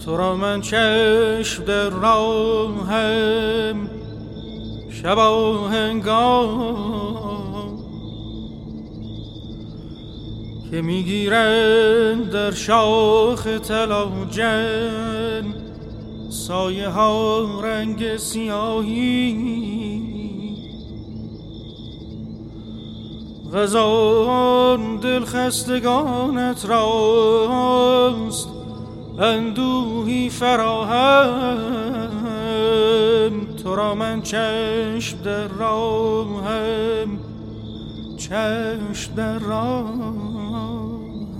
تو را من چشم در راهم شب هنگام که میگیرند در شاخ تلاجن سایه ها رنگ سیاهی غزان دل خستگانت راست اندوهی فراهم تو را من چشم در راهم چشم در راهم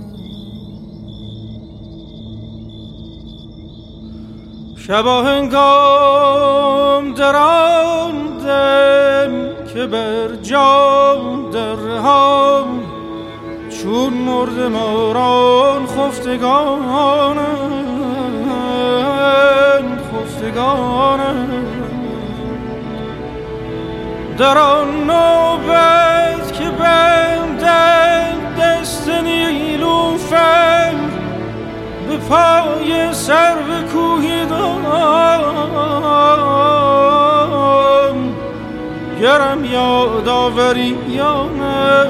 شبا هنگام در آن دم که بر جان درهم چون مرد ماران خفتگانند در آن نوبت که بندند دست نیلوفر به پای سرو کوهی دام گرم یاد آوری یا نه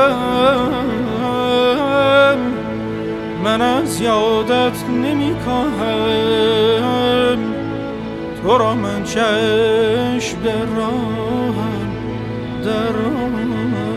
من از یادت نمی کاهم تو را من چشم در راهم